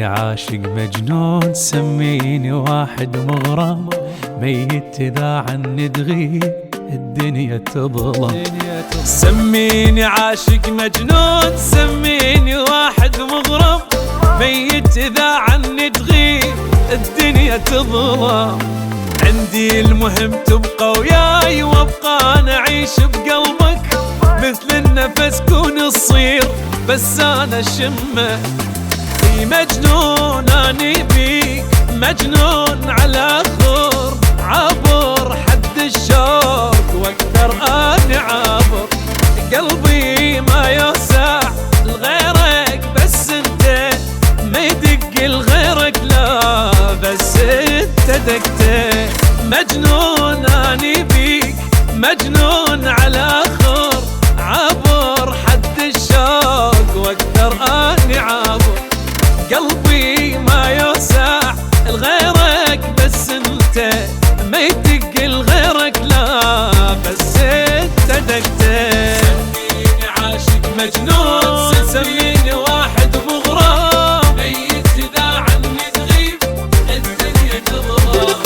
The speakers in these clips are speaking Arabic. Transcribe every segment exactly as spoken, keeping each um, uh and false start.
عاشق مجنون، سميني واحد مغرم، ميت إذا عني تغيب الدنيا تظلم. سميني عاشق مجنون، سميني واحد مغرم، ميت إذا عني تغيب الدنيا تظلم. عندي المهم تبقى وياي وابقى انا اعيش بقلبك، مثل النفس كون تصير بس انا شمه. في مجنون اني بيك، مجنون على خور، عبر حد الشوق واقدر اني عابر. قلبي ما يوسع لغيرك بس انت، ما يدق لغيرك لا بس انت دقته. مجنون اني بيك، مجنون على خور، عبر حد الشوق واقدر اني عابر. قلبي ما يوسع لغيرك بس انت، ما يدق لغيرك لا بس انت دقته. سميني عاشق مجنون، سميني واحد مغرم، ميت اذا عني تغيب الدنيا تظلم.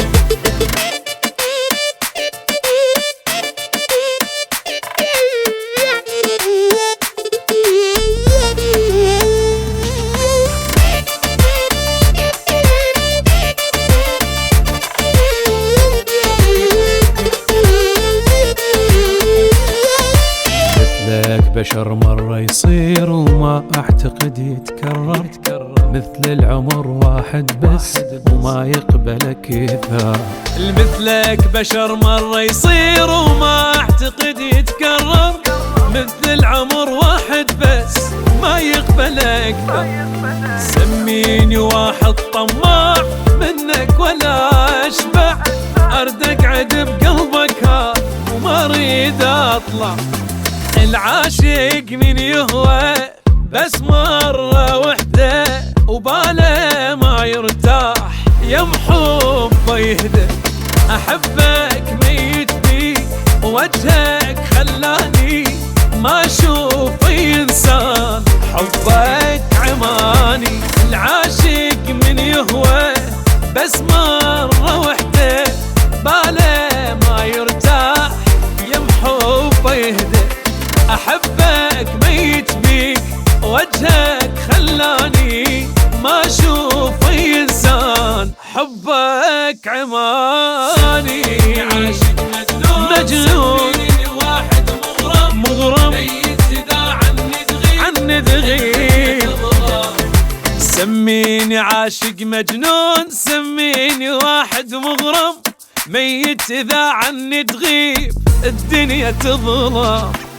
بشر مرة يصير وما أعتقد يتكرر، مثل العمر واحد بس وما يقبل كثار. مثلك بشر مرة يصير وما أعتقد يتكرر، مثل العمر واحد بس ما يقبل أكثر. سميني واحد طماع منك ولا أشبع، أرد أقعد بقلبك هاد وما أريد أطلع. العاشق من يهوى بس مرة وحدة، وباله ما يرتاح يم حبه يهدى. أحبك ميت بيك، وجهك خلاني ما أشوف إنسان، حبك عماني. العاشق من يهوى بس مرة وحدة، باله ما يرتاح يم حبه يهدى. أحبك ميت بيك، وجهك خلاني ما أشوف إنسان، حبك عماني. عاشق مجنون، مجنون واحد مغرم، مغرم ميت إذا عني تغيب، عني تغيب. سميني عاشق مجنون، سميني واحد مغرم، ميت إذا عني تغيب الدنيا تظلم.